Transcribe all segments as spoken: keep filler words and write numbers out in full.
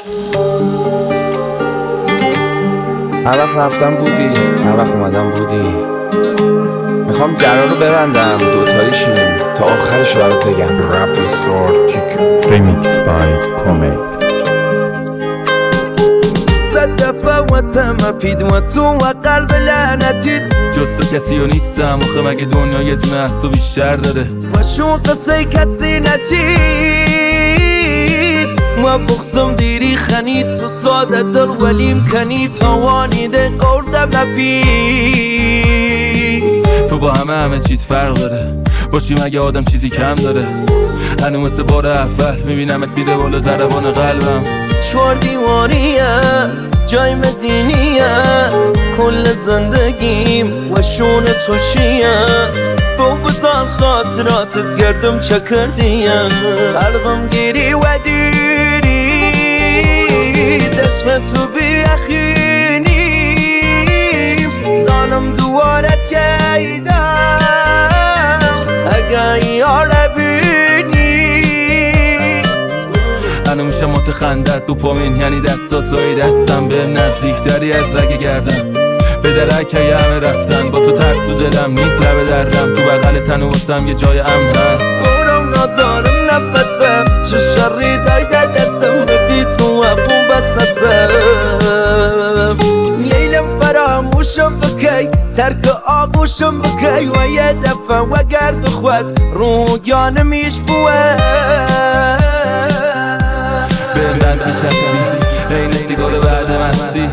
هر وقت رفتم بودی، هر وقت اومدم بودی. میخوام درا رو ببندم دوتاییشون تا آخرش برات بگم. Remix by Kome. صد دفعه و تمپید و تو و قلب لعنتید جز تو کسی و نیستم آخه مگه دنیا یه دونه از تو بیشتر داره و شو قصه کسی نچید ما بخصم دیری خنید تو ساده دل ولیم کنی توانیده قردم نپید تو با همه همه چیت فرق داره باشی مگه آدم چیزی کم داره هنو مثل بار اول میبینمت میده بالا ضربان قلبم چور دیواریه جای مدینیه کل زندگیم و شون تو چیه بگذار خاطراتت گردم چه کردیم قلبم گیری و دیری دست تو بیخینیم زانم دوارت یایدم اگه یاره بینی هنو میشه مات خندت دوپامین یعنی دستاتایی دستم به نزدیکتری از رگ گردم به درک یه همه رفتن با تو ترس تو دلم نیست لبه دردم تو بغل تن و واسم یه جای امن هست خورم نازارم نفسم چه شری دایده دستم ببی تو و بوم بسنسم نیلم فراموشم بکی ترک آغوشم بکی و یه دفعه و گرد خود رو جانمیش بوه به بند میشستی این سیگار بعد مستی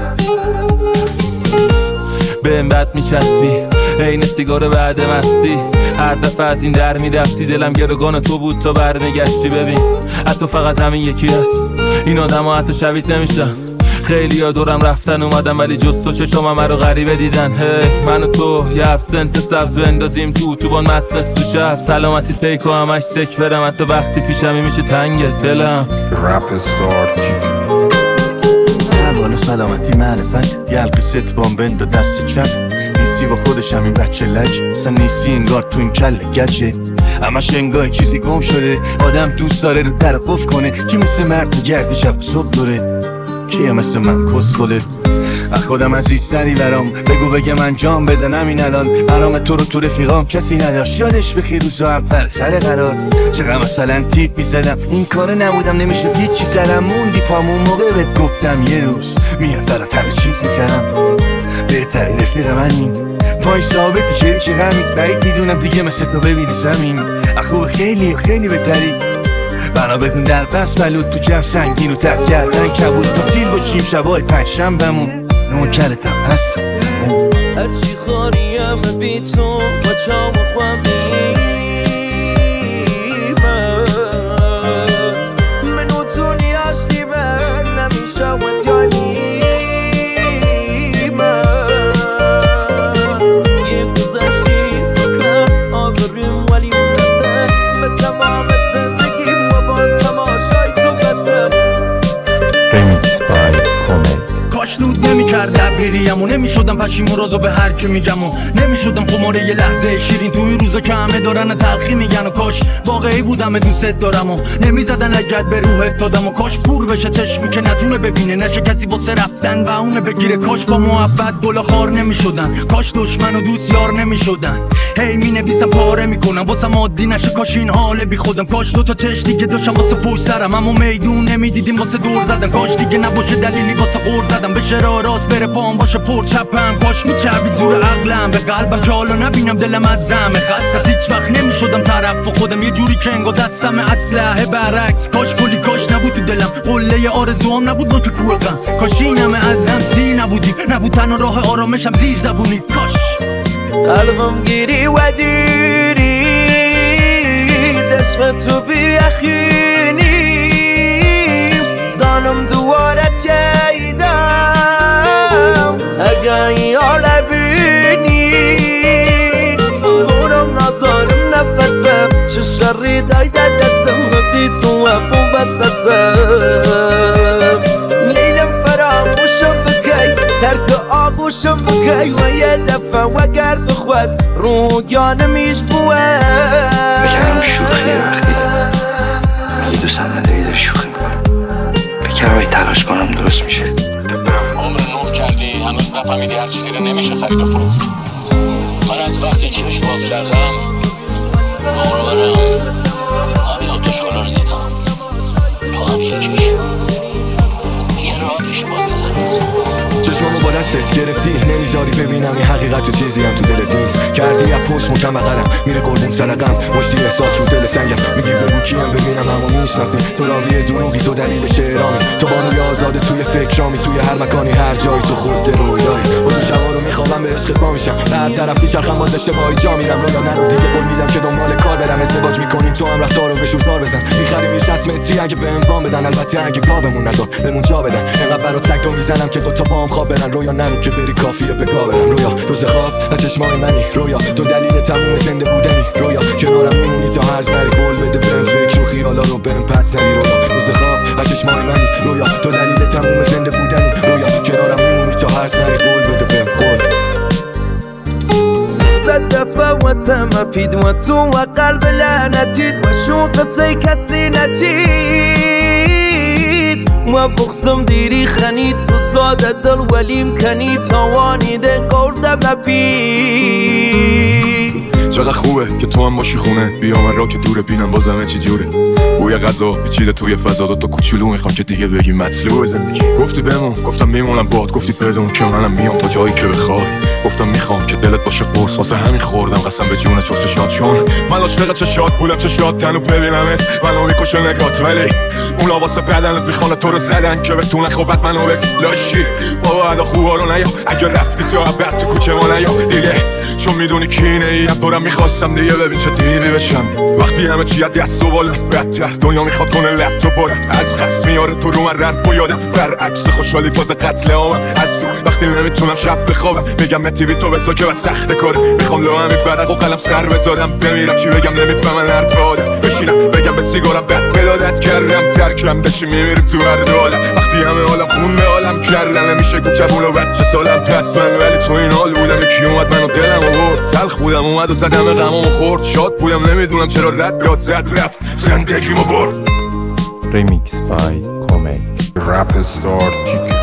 به بد میچسبی عین سیگار بعد مستی هر دفعه از این در میرفتی دلم گروگان تو بود تا برمیگشتی ببین حتی فقط همین یکی هست این آدم ها حتی شبیت نمیشن خیلی ها دورم رفتن اومدم ولی جز تو چشم همه رو غریبه دیدن هی من و تو یه ابسنت سبز بندازیم تو اتوبان مست نصف شب سلامتی پیک و همش سک برم حتی وقتی پیشمی میشه تنگ دلم بالا سلامتی معرفت یلقی ست بامبند و دست چپ نیستی با خودش همین بچه لج اصلا نیستی انگار تو این کل گچه همش انگار چیزی گم شده آدم دوست داره رو طرف کنه کی مثل مرد تو گردی شب صبح دوره کیه مثل من کسخله از خودم عزیزتری برام بگو بگه من جام بدنم این الان برام تو رو تو رفیقام کسی نداشت یادش بخیر روزا اول سر قرار چقدر مثلا تیپ میزدم این کاره نبودم نمیشه هیچی سرم موندی پامون موقع بهت گفتم یه روز میاد برات همه چیز میکردم بهترین رفیق منیم پای ثابتی شریک غمی بعید میدونم دیگه مثل تو ببینی زمین اخوب خیلی خیلی بهتری بنا بهتون در پس بلود تو جمع سنگین و تک کردن کبود تبدیل باشیم شبای پنجشنبه‌مون نوکرتم هستم هرچی خاریم بی تو با چام و خواهیم منو تو نیاشتی من نمیشه و تیانیم یه گذشتی فکر آبریم ولی بسه به تمام زندگیم و با تماشای تو بسه Remix by Kome. کاش نود نمی کرد لبریریم و نمی شدم پشیمون رازو به هر که میگم و نمی شدم خماره یه لحظه شیرین توی روزا که همه دارن تلخی میگن و کاش واقعی بودم دوست دارم و نمی زدن لگت به روحت دادم و کاش پور بشه چشمی که نتونه ببینه نشه کسی واسه رفتن و اونه بگیره کاش با محبت گل خار نمی شدن کاش دشمن و دوست یار نمی شدن هی می نویسم پاره میکنم واسه عادی نشه کاش این حال بی خودم کاش دو تا چش دیگه داشتم واسه پشت سرم اما میدون نمیدیدیم واسه دور زدن کاش دیگه نباشه دلیلی واسه غور زدم بشه راه راست بره پام باشه پر چپم کاش میچربید زور عقلم به قلبم که حالا نبینم دلم از زمه خست از هیچ وقت نمیشدم طرف خودم یه جوری که انگار دستم اسلحه برعکس کاش کلی کاش نبود تو دلم قله آرزوام نبود نوک کوغم کاش این همه از هم سی نبودیم نبود تنها راه آرامشم زیر زبونی کاش قلبم گیری و دیری دست تو بیخینیم زانم دوارت یایدم اگه یاره بینی خورم نازارم نفسم چه شری دایده دستم ببی تو و بوم بسنسم لیلم فراموشم بکی ترک آغوشم بکی و یه دفعه و گرد خود رو جانمیش بوه بگرم شوخی وقتی اگه دوستم نداری داری شوخی میکنی نکردم تلاش کنم درست میشه. عمر نور کردی هنوز نفهمیدی هر چیزی رو نمیشه خرید و فروخت. من از وقتی چشم باز کردم دور برم همین آتش‌ها رو دیدم. تو هم یکیش یه راه پیش باز بزنم. چشمامو با دستت گرفتی نمیذاری ببینم این حقیقت تو چیزی هم تو دلت نیست. کردی از پشت مکم بغلم میره قربون سرقم مشتی احساس رو دل سنگم. میگی بگو کیم ببینم همو میشناسی. تو راوی دروغی تو دلیل شعرامی. تو بانوی آزاده توی فکرامی. توی هر مکانی هر جایی تو خود رویایی. با تو شبا رو میخوابم به عشقت پا میشم. هر طرف میچرخم باز اشتباهی جا میرم. رویا نرو دیگه قول میدم که دنبال کار برم. ازدواج میکنیم تو هم رفتار رو بشور زار بزن. میخریم یه شصت متری اگه بهم وام بدن. البته اگه گاومون نذار بمون جا بدن. انقدر برات سگدو میزنم که دو تا پام خواب برن. رویا نرو که بری کافیه به گا برم. رویا تو خواب از چشمای منی. رویا تو دلیل تموم زنده بودنی. رویا کنارم میمونی تا هر سری قول بده بهم فکر و خیالا رو بهم پس نری. رویا تو خواب از چشمای منی. رویا تو دلیل تموم زنده بودنی. رویا کنارم میمونی تا هر سری قول بده بهم قول. صد دفعه و تمپید و تو و قلب لعنتید و شو قصه کسی نچید و بغزم دیری خنید تو ساده دل ولیم کنی توانیده قرده بپید. چقدر خوبه که تو هم باشی خونه. بیا من را که دوره بینم بازمه چی جوره. بوی غذا پیچیده توی فضا. دو تا کوچولو میخوام که دیگه بگی مطلوب زندگی. گفتی بمون گفتم میمونم باد. گفتی بدون که منم میام تا جایی که بخوای. گفتم میخوام که دلت باشه قرص. واسه همین خوردم قسم به جون چوست شاد. چون من عاشق چشات بودم چشات تنو ببینمت منو میکشه نگات. ولی اونا واسه بدنت میخوان تو رو زدن که بتونن خوبت منو بلاشی. بابا ادا خوبا رو نیا اگه رفتی تو بعد تو کوچه ما نیا دیگه. چون میدونی کینه ای دورم میخواستم دیگه ببین چه دیوی بشم. وقتی همه چی از دست و بالا بدتر دنیا میخواد کنه لب تو برم. از قصد میاره تو رو من رد یادم. برعکس خوشحالی باز قتل عامم. از تو وقتی نمیتونم شب بخوابم میگم به تیوی تو بسا که بس سخت کاره. میخوام لو همین فرق و قلم سر بذارم. بمیرم چی بگم نمیفهمن حرف آدم. بشینم بگم به سیگارم بد بدادت کردم. ترکم بشی میمیریم تو هر دالم. وقتی همه عالم خون به عالم کردن نمیشه گو جوون و بچه سالم پس من. ولی تو این حال بودم یکی اومد منو دلم آورد. تلخ بودم اومد و زدم غمامو خورد. شاد بودم نمیدونم چرا رد بیاد زد رفت زندگیمو برد. Remix by Kome. Rap star T K